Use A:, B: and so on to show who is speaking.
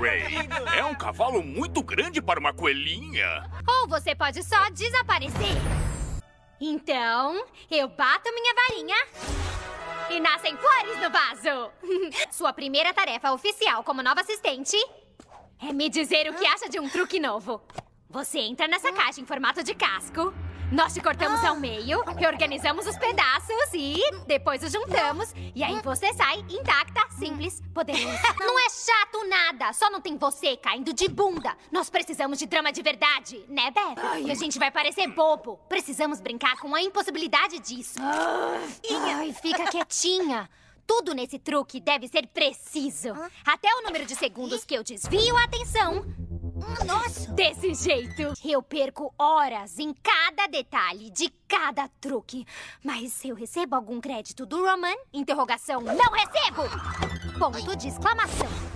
A: Ray. É um cavalo muito grande para uma coelhinha.
B: Ou você pode só desaparecer. Então, eu bato minha varinha e nascem flores no vaso. Sua primeira tarefa oficial como nova assistente é me dizer o que acha de um truque novo. Você entra nessa caixa em formato de casco. Nós te cortamos ao meio, reorganizamos os pedaços e depois os juntamos. E aí você sai intacta, simples, poderosa. Não é chato nada, só não tem você caindo de bunda. Nós precisamos de drama de verdade, né, Beth? E a gente vai parecer bobo. Precisamos brincar com a impossibilidade disso. Ai, fica quietinha. Tudo nesse truque deve ser preciso. Até o número de segundos que eu desvio a atenção. Nossa! Desse jeito, eu perco horas em cada detalhe de cada truque. Mas eu recebo algum crédito do Roman? Interrogação, não recebo! Ponto de exclamação.